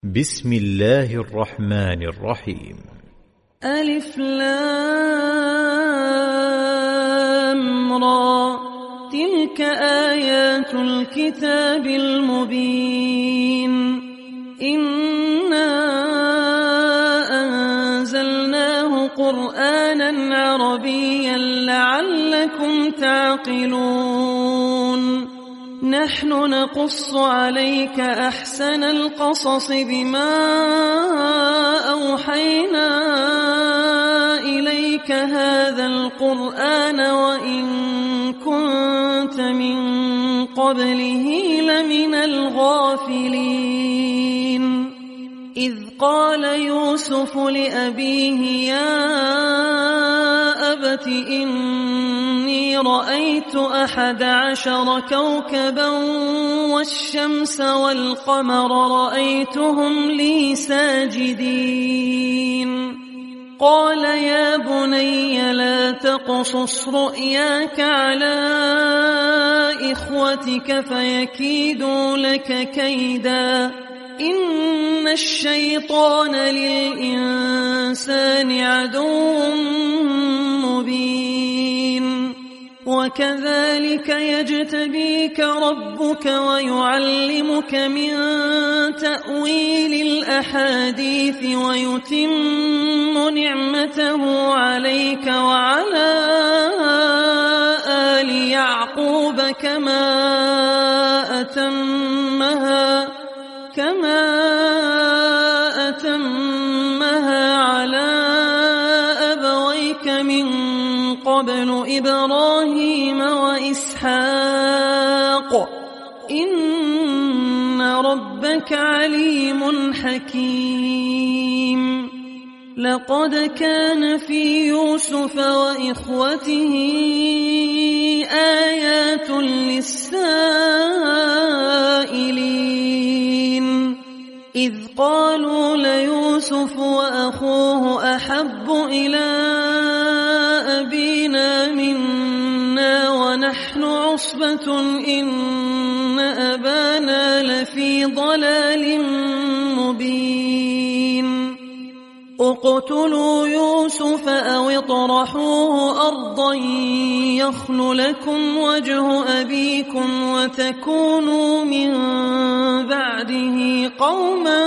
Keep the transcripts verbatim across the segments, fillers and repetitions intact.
بسم الله الرحمن الرحيم. ألف لام را، تلك آيات الكتاب المبين. إنا أنزلناه قرآنا عربيا لعلكم تعقلون. نحن نقص عليك أحسن القصص بما أوحينا إليك هذا القرآن وإن كنت من قبله لمن الغافلين. إذ قال يوسف لأبيه يا أبت إني رأيت أحد عشر كوكبا والشمس والقمر رأيتهم لي ساجدين. قال يا بني لا تقصص رؤياك على إخوتك فيكيدوا لك كيدا إن الشيطان للإنسان عدو مبين. وكذلك يجتبيك ربك ويعلمك من تأويل الأحاديث ويتم نعمته عليك وعلى آل يعقوب كما أتمها كما أتمها على أبويك من قبل إبراهيم وإسحاق إن ربك عليم حكيم. لقد كان في يوسف وإخوته آيات للسائلين إذ قالوا ليوسف وأخوه أحب إلى أبينا منا ونحن عصبة إن أبانا لفي ضلال مبين. اقتلوا يوسف أو اطرحوه أرضا يخل لكم وجه أبيكم وتكونوا من بعده قوما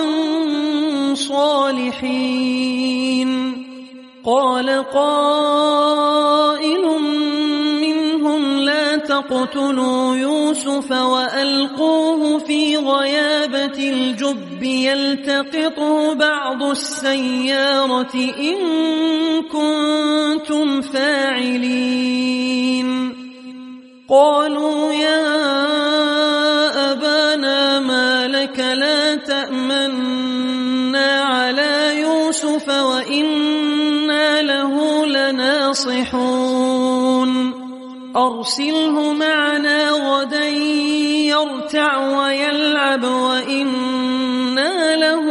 صالحين. قال قائل منهم لا تقتلوا يوسف وألقوه في غيابة الجب يلتقطه بعض السيارة إن كنتم فاعلين. قالوا يا أبانا ما لك لا تأمنا على يوسف وإنا له لناصحون. أرسله معنا غدا يرتع ويلعب وإنا له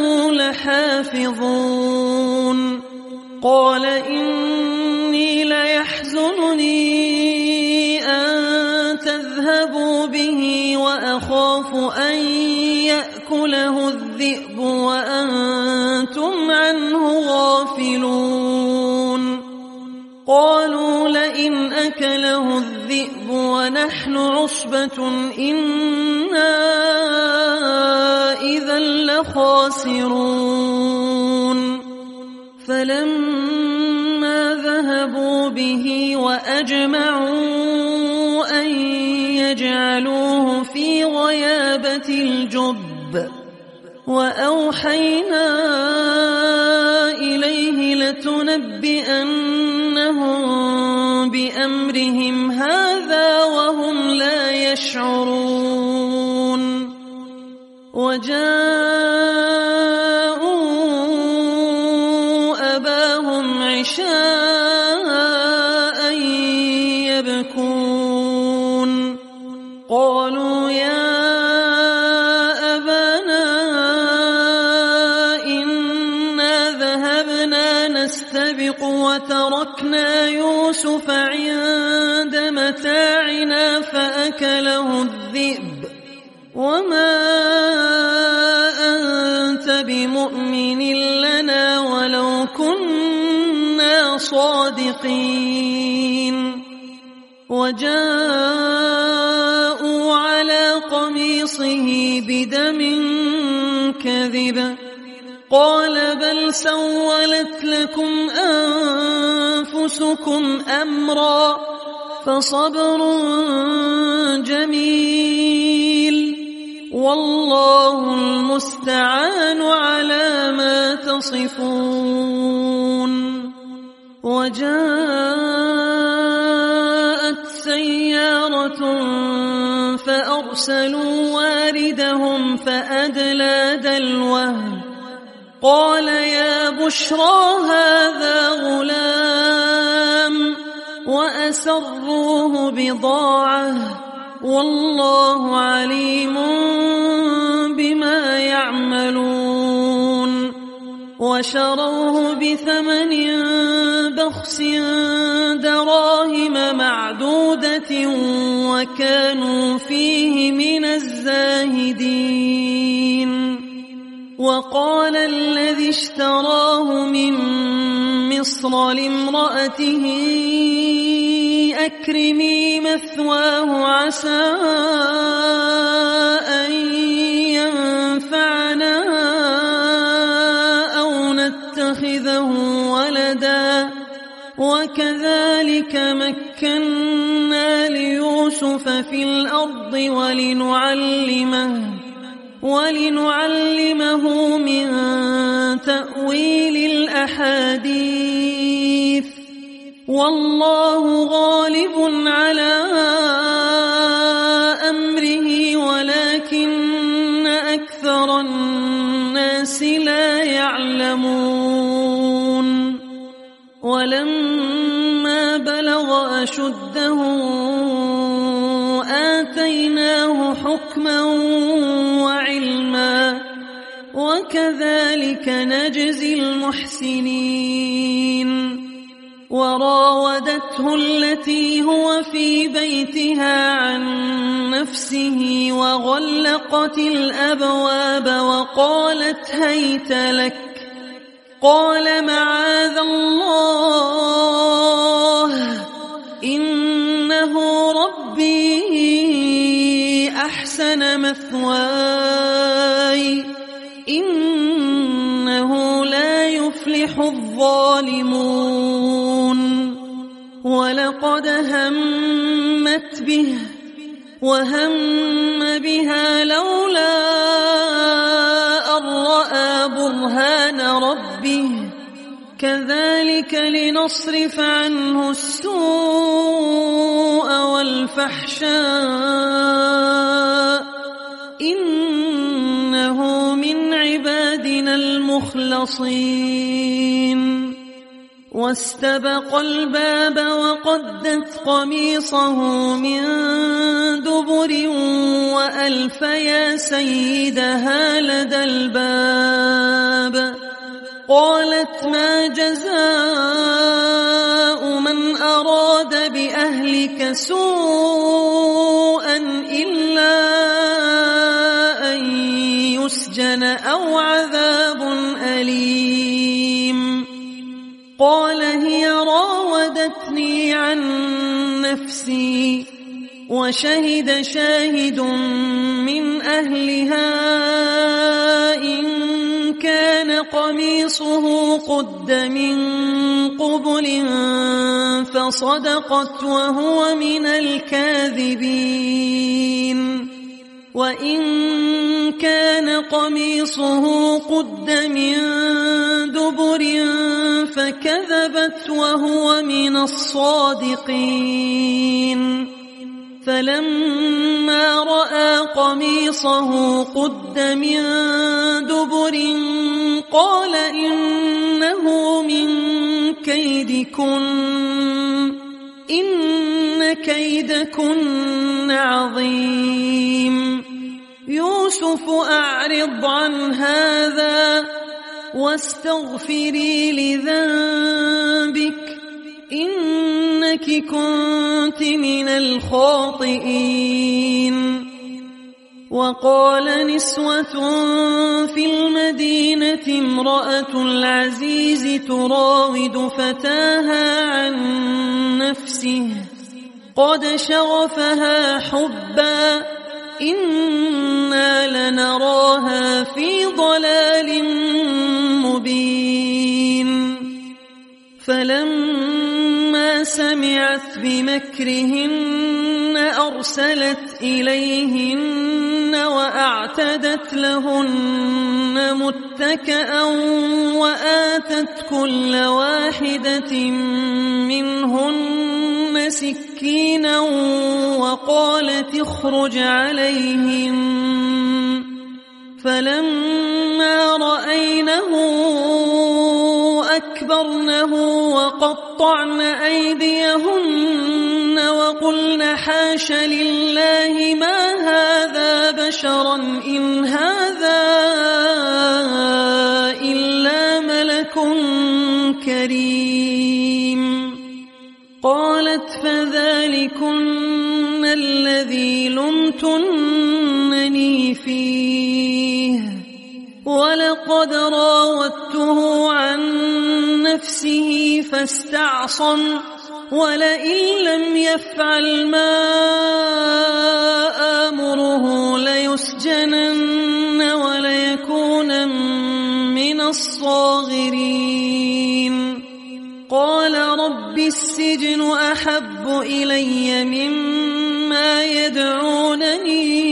لحافظون. قال إني ليحزنني أن تذهبوا به وأخاف أن يأكله الذئب وأنتم عنه غافلون. قالوا لئن أكله الذئب ونحن عصبة إنا إذا لخاسرون. فلما ذهبوا به وأجمعوا أن يجعلوه في غيابة الجب وأوحينا إليه لتنبئنهم بأمرهم هذا وهم لا يشعرون. وجاءوا أباهم عشاء يبكون. قالوا يا أبانا إنا ذهبنا نستبق وتركنا يوسف عند متاعنا فأكله الذئب وما أنت بمؤمن لنا ولو كنا صادقين. وجاءوا على قميصه بدم كذب قال بل سولت لكم أنفسكم أمرا فصبر جميل والله المستعان على ما تصفون. وجاءت سيارة فأرسلوا واردهم فأدلى دلوه قال يا بشرى هذا غلام وأسروه بضاعة والله عليم بما يعملون. وشروه بثمن بخس دراهم معدودة وكانوا فيه من الزاهدين. وقال الذي اشتراه من مصر لامرأته أكرمي مثواه عسى أن ينفعنا أو نتخذه ولدا وكذلك مكنا ليوسف في الأرض ولنعلمه ولنعلمه من تأويل الأحاديث والله غالب على أمره ولكن أكثر الناس لا يعلمون. ولما بلغ أشده آتيناه حكما وعلما وكذلك نجزي المحسنين. وراودته التي هو في بيتها عن نفسه وغلقت الأبواب وقالت هيت لك قال معاذ الله إنه ربي أحسن مثواي إنه لا يفلح الظالمون. ولقد همت به وهم بها لولا أن رأى برهان ربه كذلك لنصرف عنه السوء والفحشاء إنه من عبادنا المخلصين. واستبق الباب وقدت قميصه من دبر وألف يا سيدها لدى الباب قالت ما جزاء من أراد بأهلك سوءا إلا أن يسجن أو عذاب أليم. قال هي راودتني عن نفسي وشهد شاهد من أهلها إن كان قميصه قد من قبل فصدقت وهو من الكاذبين. وإن كان قميصه قد من دبر فكذبت وهو من الصادقين. فلما رأى قميصه قد من دبر قال إنه من كيدكن إن كيدكن عظيم. يوسف أعرض عن هذا واستغفري لذنبك إنك كنت من الخاطئين. وقال نسوة في المدينة امرأة العزيز تراود فتاها عن نفسه قد شغفها حبا إنا لنراها في ضلال مبين فلما سمعت بمكرهن أرسلت إليهن وأعتدت لهن متكئا وآتت كل واحدة منهن سكينا وقالت اخرج عليهم فلما رأينه أكبرنه وقطعن أيديهن وقلن حاش لله ما هذا بشرا إن هذا إلا ملك كريم قالت فذلكن الذي لمتنني فيه ولقد راودته عن نفسه فاستعصم ولئن لم يفعل ما آمره ليسجنن وليكون من الصاغرين قال رب السجن أحب إلي مما يدعونني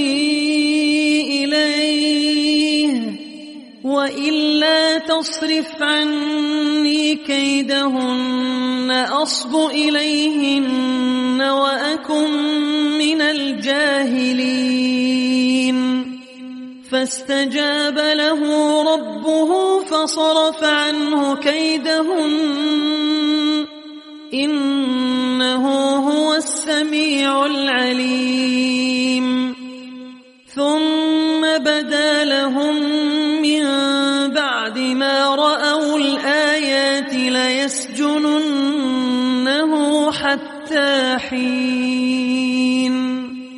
إليه وإلا تصرف عني كيدهن أصب إليهن وأكن من الجاهلين فاستجاب له ربه فصرف عنه كيدهن إنه هو السميع العليم ثم بدا لهم من بعد ما رأوا الآيات ليسجننه حتى حين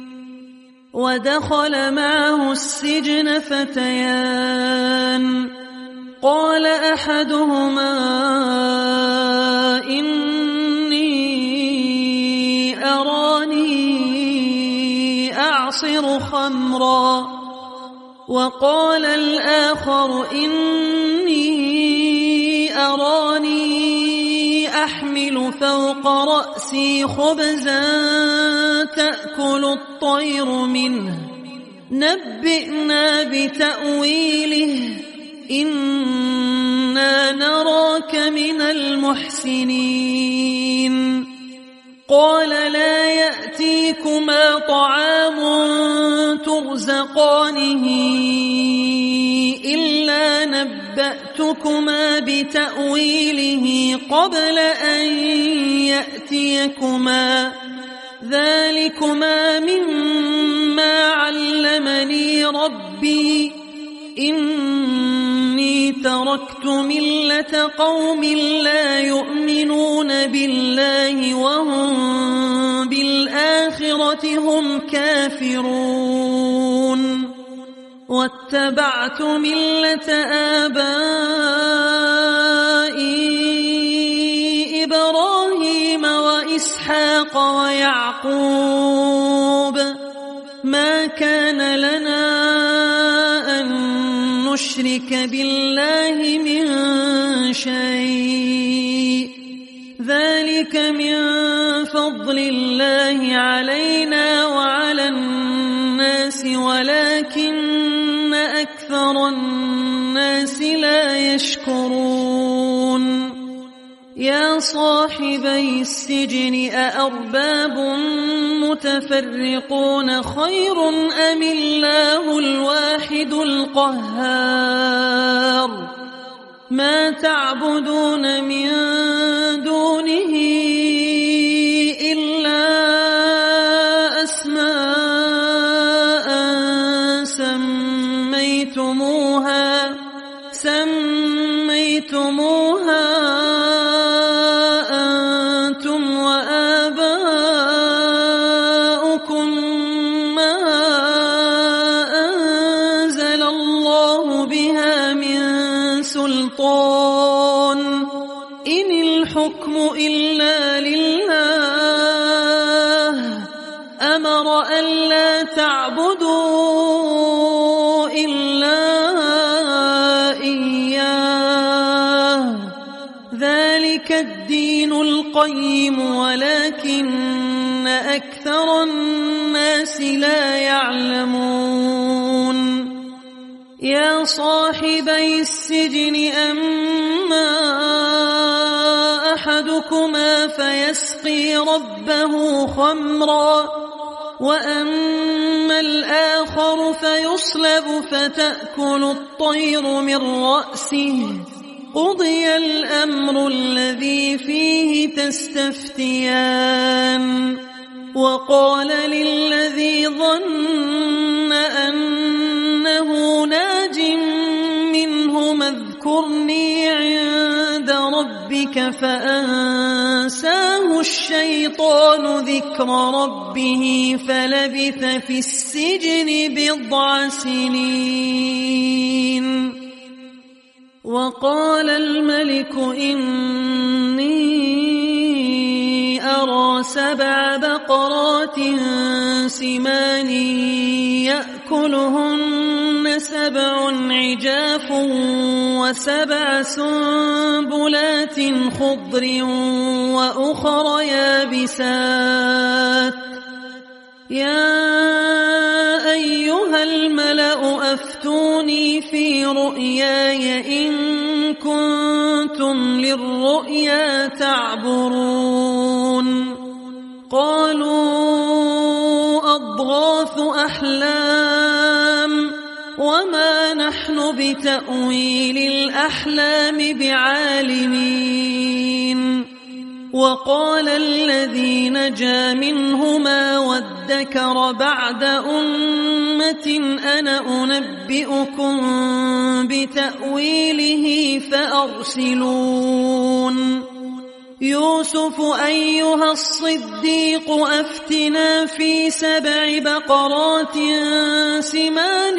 ودخل معه السجن فتيان قال أحدهما إني أراني أعصر خمرا وقال الآخر إني أراني أحمل فوق رأسي خبزا تأكل الطير منه نبئنا بتأويله إنا نراك من المحسنين قال لا يأتيكما طعام ترزقانه إلا نبأتكما بتأويله قبل أن يأتيكما ذلكما مما علمني ربي إني تركت ملة قوم لا يؤمنون بالله وهم بالآخرة هم كافرون واتبعت ملة آبائي إبراهيم وإسحاق ويعقوب ما كان لنا أن نشرك بالله من شيء ذلك من فضل الله علينا وعلى الناس ولكن أكثر الناس لا يشكرون يا صاحبي السجن أأرباب متفرقون خير أم الله الواحد القهار ما تعبدون من دونه إلا أسماء سميتموها سميتموها أنتم وآباؤكم ما سلطان إن الحكم إلا لله أمر ألا تعبدوا إلا إياه ذلك الدين القيم ولكن أكثر الناس لا يعلمون يا صاحبي السجن أما أحدكما فيسقي ربه خمرا وأما الآخر فيصلب فتأكل الطير من رأسه قضي الأمر الذي فيه تستفتيان وقال للذي ظن أنه ناج منهما اذكرني عند ربك فأنساه الشيطان ذكر ربه فلبث في السجن بضع سنين وقال الملك إني أرى سبع بقرات سمان يأكلهن سبع عجاف وسبع سنبلات خضر وأخر يابسات يا أيها الملأ أفتوني في رؤياي إن كنتم للرؤيا تعبرون قالوا أضغاث أحلام وما نحن بتأويل الأحلام بعالمين وقال الذي نجا منهما وادكر بعد أمة أنا أنبئكم بتأويله فأرسلون يوسف أيها الصديق أفتنا في سبع بقرات سمان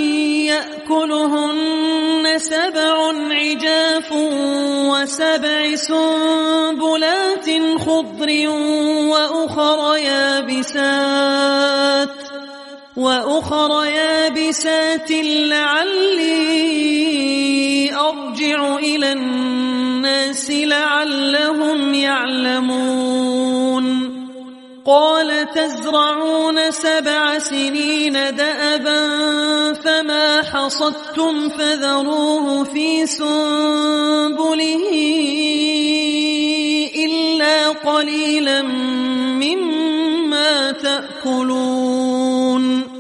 يأكلهن سبع عجاف وسبع سنبلات خضر وأخر يابسات وأخر يابسات لعلي أرجع إلى الناس لعلهم يعلمون قال تزرعون سبع سنين دأبا فما حصدتم فذروه في سنبله إلا قليلا مما تأكلون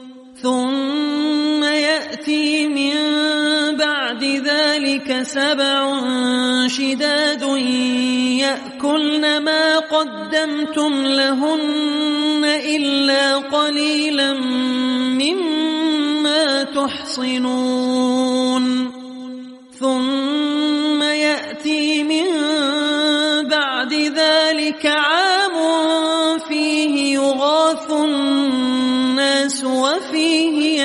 ثم يأتي من بعد ذلك سبع شداد يأكلن ما قدمتم لهن إلا قليلا مما تحصنون ثم يأتي من بعد ذلك عام فيه يغاث الناس وفيه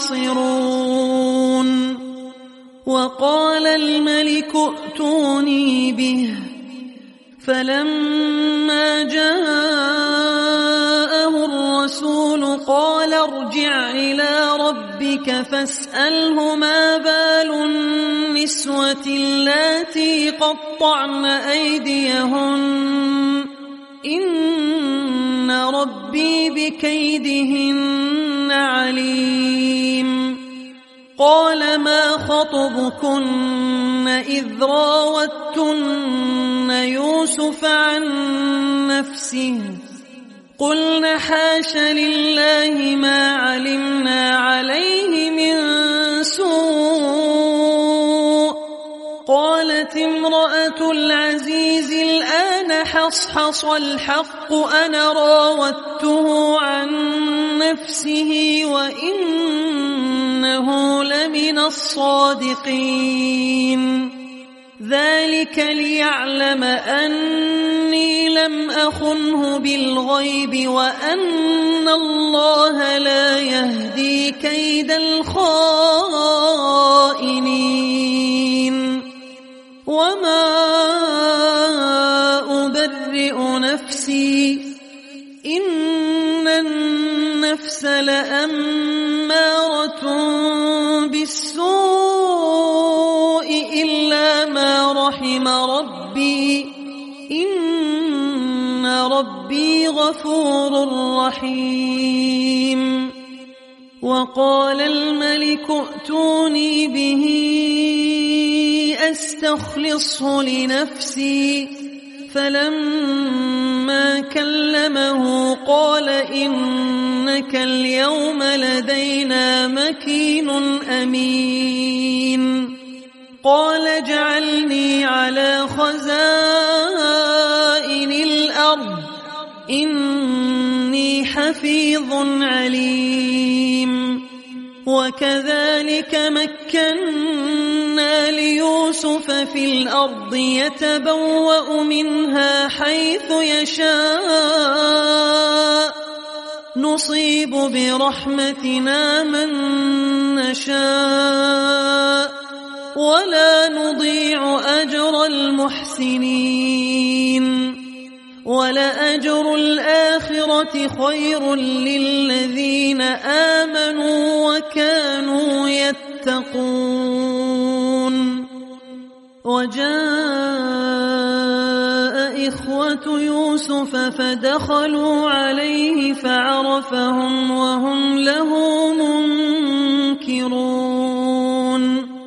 يعصرون وقال الملك ائتوني به فلما جاءه الرسول قال ارجع إلى ربك فاسأله ما بال النسوة اللاتي قطعن أيديهن إن ربي بكيدهن عليم قال ما خطبكن إذ راوتن يوسف عن نفسه قلن حاش لله ما علمنا عليه من سوء قالت امرأة العزيز الآن حصحص الحق أنا راودته عن نفسه وإنه لمن الصادقين ذلك ليعلم أني لم أخنه بالغيب وأن الله لا يهدي كيد الخائنين وما أبرئ نفسي إن النفس لأمارة بالسوء إلا ما رحم ربي إن ربي غفور رحيم. وقال الملك ائتوني به أستخلصه لنفسي فلما كلمه قال إنك اليوم لدينا مكين أمين. قال اجعلني على خزائن الأرض إني حفيظ عليم. وكذلك مكنا ليوسف في الأرض يتبوأ منها حيث يشاء نصيب برحمتنا من نشاء ولا نضيع أجر المحسنين. ولأجر الآخرة خير للذين آمنوا وكانوا يتقون. وجاء إخوة يوسف فدخلوا عليه فعرفهم وهم له منكرون.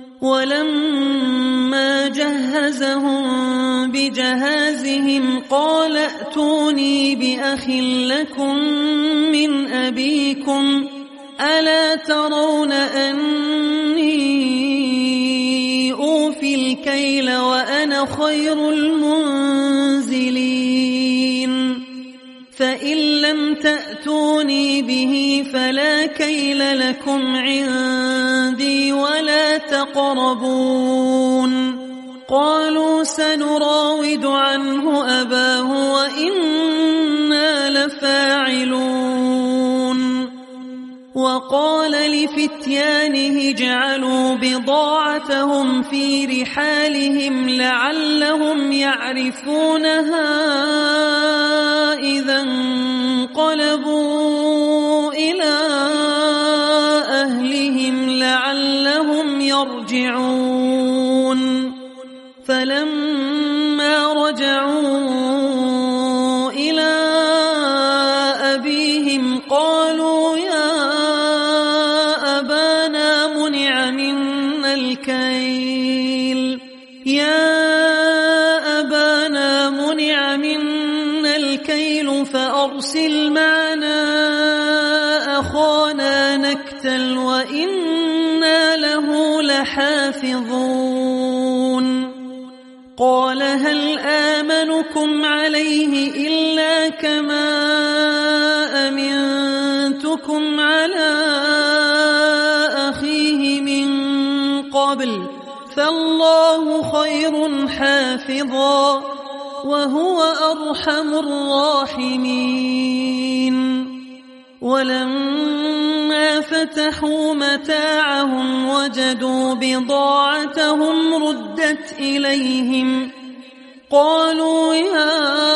ولما جهزهم بجهازهم قال ائتوني بأخ لكم من أبيكم ألا ترون أني أوفي الكيل وأنا خير المنزلين. فإن لم تأتوني به فلا كيل لكم عندي ولا تقربون. قالوا سنراود عنه أباه وإنا لفاعلون. وقال لفتيانه اجعلوا بضاعتهم في رحالهم لعلهم يعرفونها إذا انقلبوا إلى أهلهم لعلهم يرجعون. فلما رجعوا إلى أبيهم قالوا يا أبانا منع منا الكيل يا أبانا منع منا الكيل فأرسل معنا أخانا نكتل وإنا له لحافظون. قال هل آمنكم عليه إلا كما أمنتكم على أخيه من قبل فالله خير حافظا وهو أرحم الراحمين. ولما فتحوا متاعهم وجدوا بضاعتهم ردت إليهم قالوا يا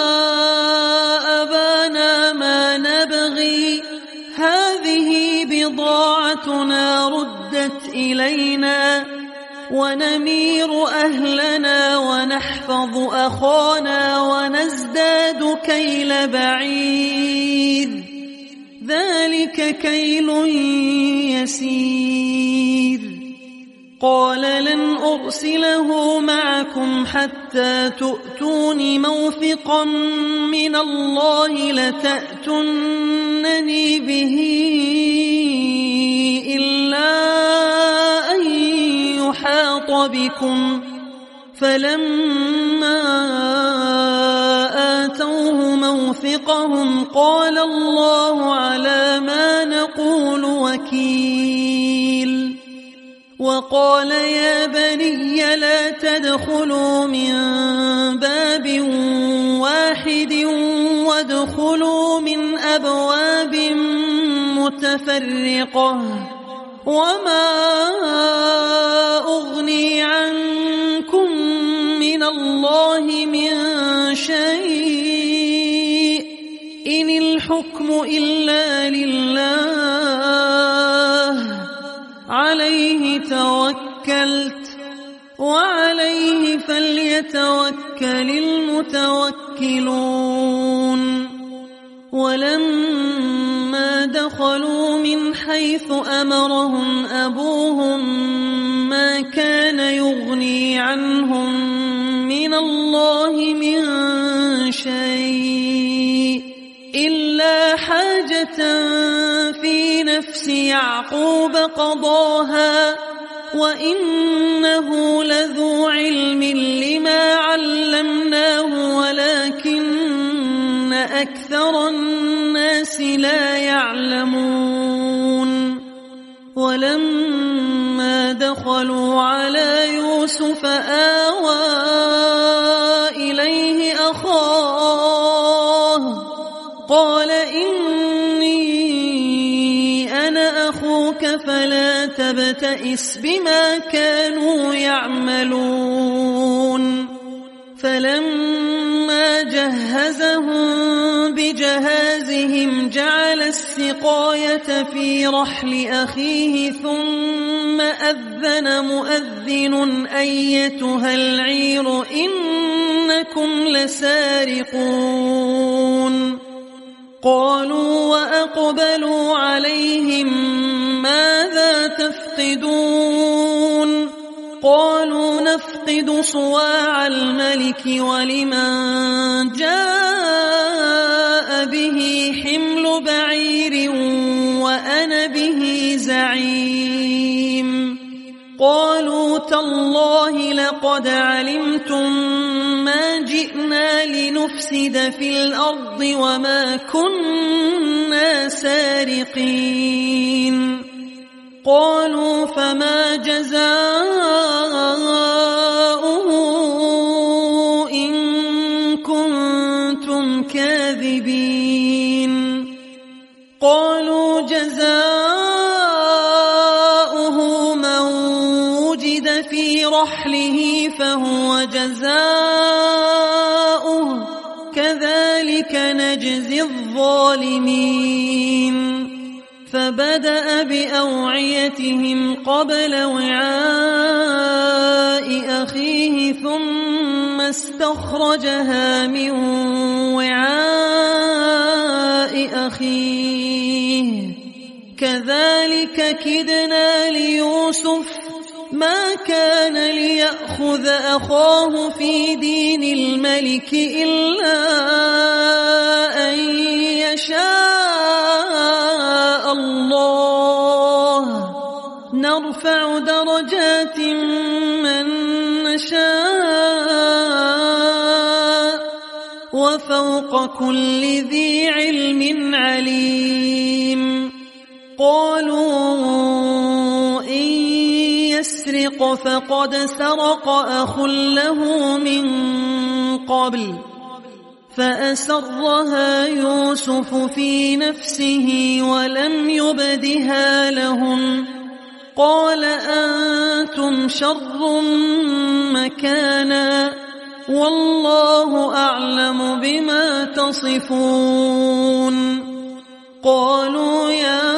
أبانا ما نبغي هذه بضاعتنا ردت إلينا ونمير أهلنا ونحفظ أخانا ونزداد كيل بعيد ذلك كيل يسير. قال لن أرسله معكم حتى تؤتون موثقا من الله لتأتونني به إلا أن يحاط بكم. فلما آتوه موثقهم قال الله على ما نقول وكيل. وقال يا بني لا تدخلوا من باب واحد وادخلوا من أبواب متفرقة وما أغني عنكم شيء إن الحكم إلا لله عليه توكلت وعليه فليتوكل المتوكلون ولما دخلوا من حيث أمرهم أبوهم ما كان يغني عنهم من الله من شيء إلا حاجة في نفس يعقوب قضاها وإنه لذو علم لما علمناه ولكن أكثر الناس لا يعلمون ولما دخلوا على يوسف آوى إليه أخاه قال إني أنا أخوك فلا تبتئس بما كانوا يعملون فلما جهزهم بجهازهم جعل السقاية في رحل أخيه ثم أذن مؤذن أيتها العير إنكم لسارقون قالوا وأقبلوا عليهم ماذا تفقدون قالوا نفقد صواع الملك ولمن جاء به حمل بعير وأنا به زعيم قالوا تالله لقد علمتم ما جئنا لنفسد في الأرض وما كنا سارقين قالوا فما جزاؤه إن كنتم كاذبين قالوا جزاؤه من وجد في رحله فهو جزاؤه كذلك نجزي الظالمين فبدأ بأوعيتهم قبل وعاء أخيه ثم استخرجها من وعاء أخيه كذلك كدنا ليوسف ما كان ليأخذ أخاه في دين الملك إلا أن يشاء الله نرفع درجات من نشاء وفوق كل ذي علم عليم قالوا إن يسرق فقد سرق أخ له من قبل فأسرها يوسف في نفسه ولم يبدها لهم قال أنتم شر مكانا والله أعلم بما تصفون قالوا يا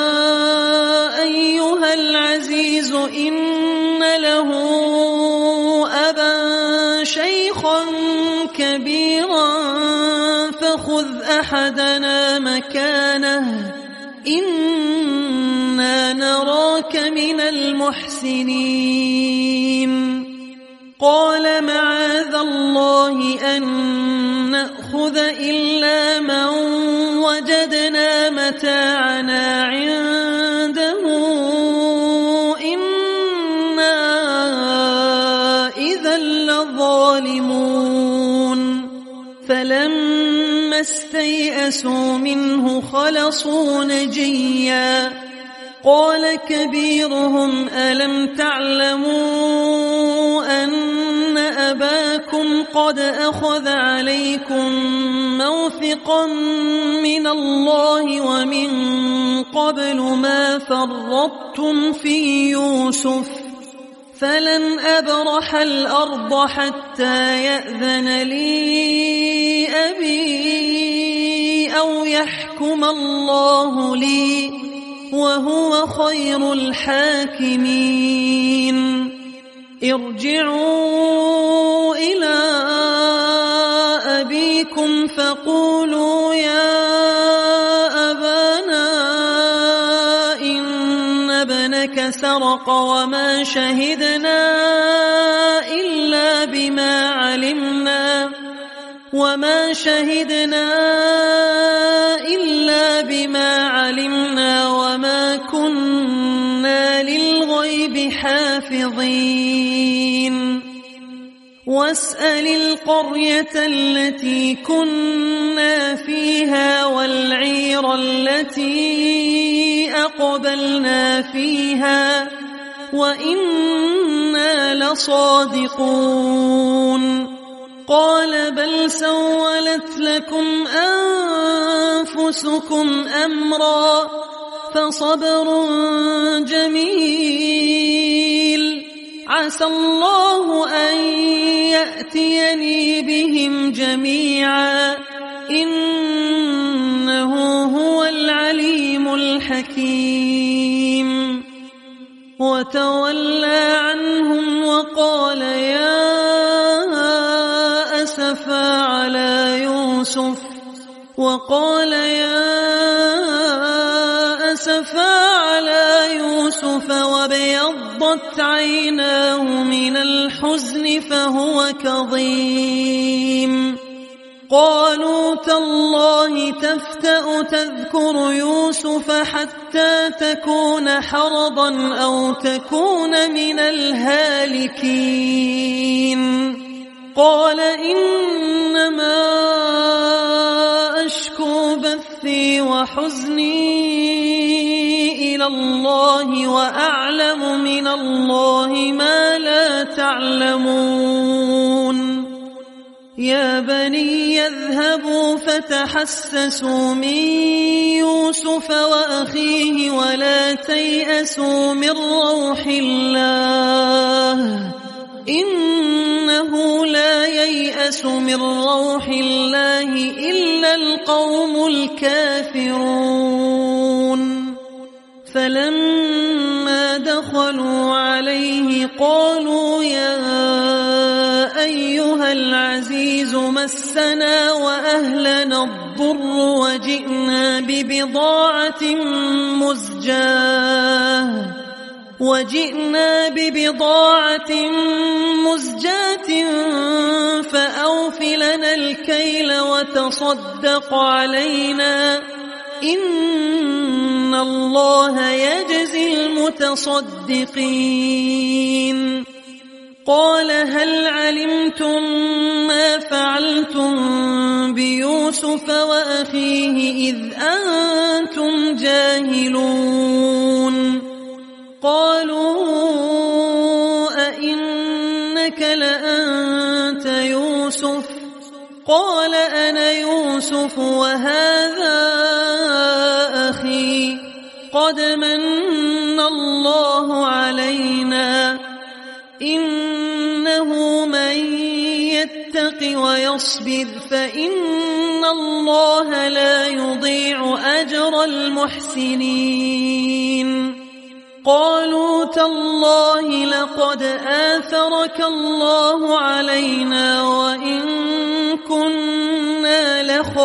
أيها العزيز إن له أبا شيخا كبيرا فخذ أحدنا مكانه إنا نراك من المحسنين قال معاذ الله أن نأخذ إلا من وجدنا متاعنا عنده إنا إذا لظالمون فلما استيئسوا منه خلصوا نجيا قال كبيرهم ألم تعلموا أن أباكم قد أخذ عليكم موثقا من الله ومن قبل ما فرطتم في يوسف فلن أبرح الأرض حتى يأذن لي أبي أو يحكم الله لي وهو خير الحاكمين ارجعوا إلى أبيكم فقولوا يا أبانا إن ابنك سرق وما شهدنا إلا بما علمنا وما شهدنا إلا بما علمنا وما كنا للغيب حافظين واسأل القرية التي كنا فيها والعير التي أقبلنا فيها وإنا لصادقون قال بل سولت لكم أنفسكم أمرا فصبر جميل عسى الله أن يأتيني بهم جميعا إنه هو العليم الحكيم وتولى عنهم وقال يا أسفا على يوسف وقال يا أسفا على يوسف وابيضت عيناه من الحزن فهو كظيم قالوا تالله تفتأ تذكر يوسف حتى تكون حرضا أو تكون من الهالكين قال إنما أشكو بثي وحزني إلى الله وأعلم من الله ما لا تعلمون يا بني يذهبوا فتحسسوا من يوسف وأخيه ولا تيأسوا من روح الله إنه لا ييأس من روح الله إلا القوم الكافرون فلما دخلوا عليه قالوا يا أيها العزيز مسنا وأهلنا الضر وجئنا ببضاعة مزجاة وجئنا ببضاعة مزجاة فأوف لنا الكيل وتصدق علينا إن الله يجزي المتصدقين قال هل علمتم ما فعلتم بيوسف وأخيه إذ أنتم جاهلون قالوا أئنك لأنت يوسف قال أنا يوسف وهذا أخي قد من الله علينا إنه من يتق ويصبر فإن الله لا يضيع أجر المحسنين قالوا تالله لقد آثرك الله علينا وإن كنا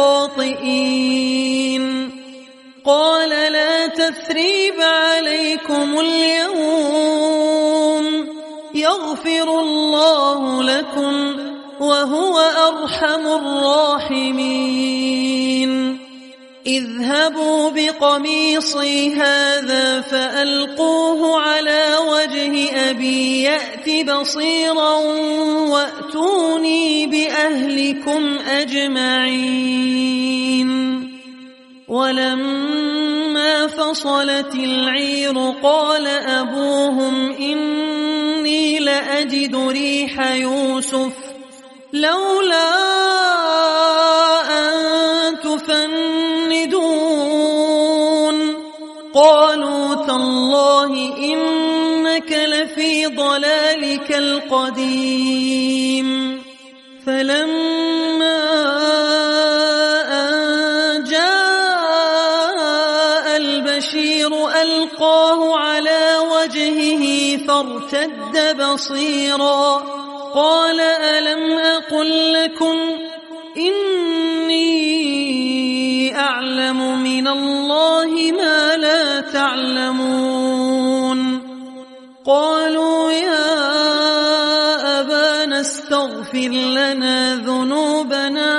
لخاطئين قال لا تثريب عليكم اليوم يغفر الله لكم وهو أرحم الراحمين اذهبوا بقميصي هذا فألقوه على وجه أبي يأت بصيرا وأتوني بأهلكم أجمعين ولما فصلت العير قال أبوهم إني لأجد ريح يوسف لولا أن تفندون قالوا تالله إنك إنك لفي ضلالك القديم. فلما أن جاء البشير ألقاه على وجهه فارتد بصيرا قال ألم أقل لكم إني أعلم من الله ما لا تعلمون. قالوا يا أبانا استغفر لنا ذنوبنا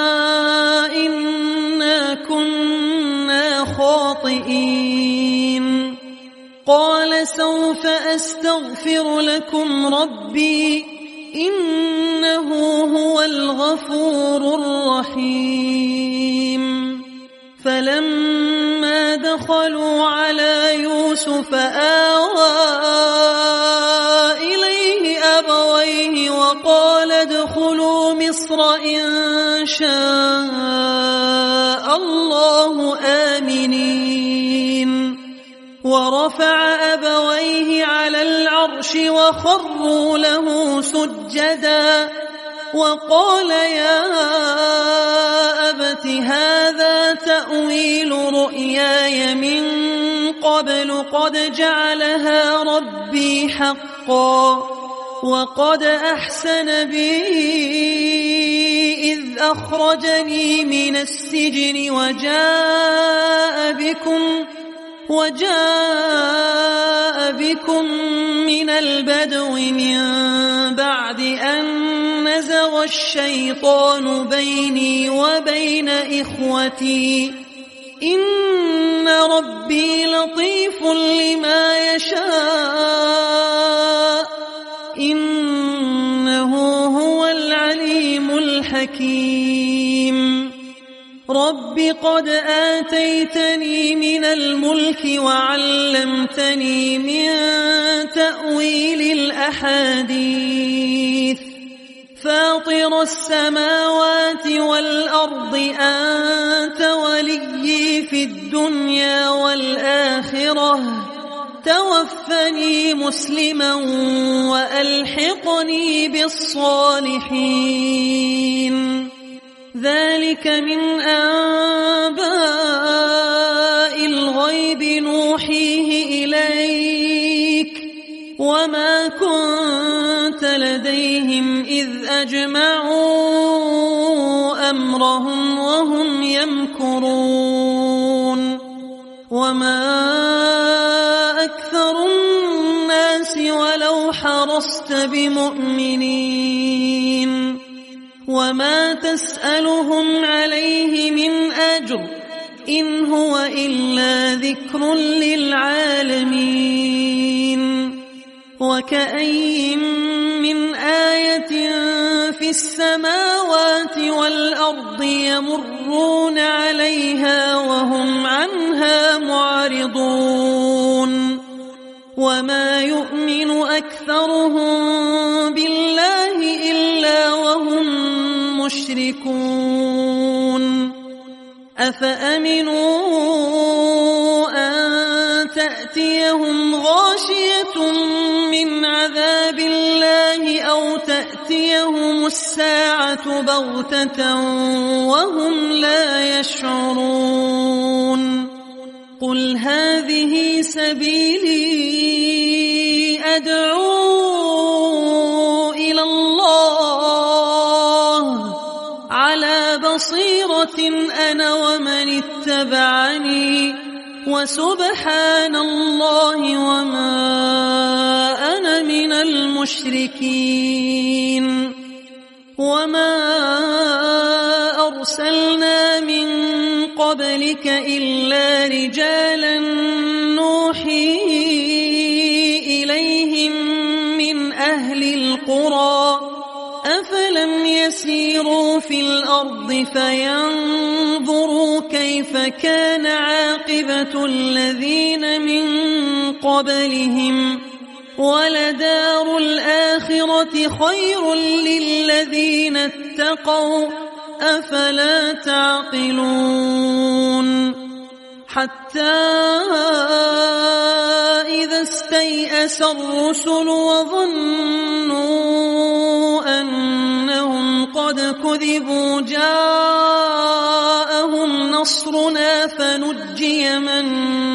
إنا كنا خاطئين. قال سوف أستغفر لكم ربي إنه هو الغفور الرحيم. فلما دخلوا على يوسف آوى إليه أبويه وقال ادخلوا مصر إن شاء الله آمنين. ورفع أبويه على العرش وخروا له سجدا وقال يا أبت هذا تأويل رؤياي من قبل قد جعلها ربي حقا وقد أحسن بي إذ أخرجني من السجن وجاء بكم وجاء بكم من البدو من بعد أن نزغ الشيطان بيني وبين إخوتي إن ربي لطيف لما يشاء إنه هو العليم الحكيم. رب قد آتيتني من الملك وعلمتني من تأويل الأحاديث فاطر السماوات والأرض أنت وليي في الدنيا والآخرة توفني مسلما وألحقني بالصالحين. ذلك من أنباء الغيب نوحيه إليك وما كنت لديهم إذ أجمعوا أمرهم وهم يمكرون. وما أكثر الناس ولو حرصت بمؤمنين وما تسألهم عليه من أجر إن هو إلا ذكر للعالمين. وكأين من آية في السماوات والأرض يمرون عليها وهم عنها معرضون. وما يؤمن أكثرهم بالله إلا وهم مشركون. أفأمنوا أن تأتيهم غاشية من عذاب الله أو تأتيهم الساعة بغتة وهم لا يشعرون. قل هذه سبيلي أدعو إلى الله على بصيرة أنا ومن اتبعني وسبحان الله وما أنا من المشركين. وما أرسلنا من قبلك إلا رجالا نوحي إليهم من أهل القرى أفلم يسيروا في الأرض فينظروا كيف كان عاقبة الذين من قبلهم ولدار الآخرة خير للذين اتقوا أفلا تعقلون. حتى إذا استيأس الرسل وظنوا أنهم قد كذبوا جاءهم نصرنا فنجي من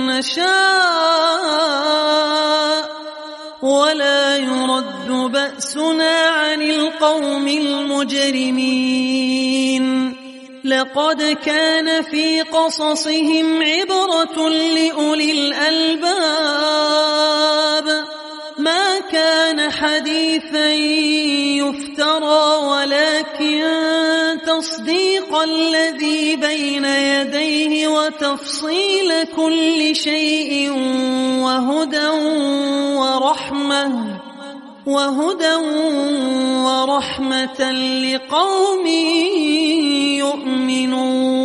نشاء ولا يرد بأسنا عن القوم المجرمين لقد كان في قصصهم عبرة لأولي الألباب ما كان حديثا يفترى ولكن تصديق الذي بين يديه وتفصيل كل شيء وهدى ورحمة وهدى ورحمة لقوم يؤمنون.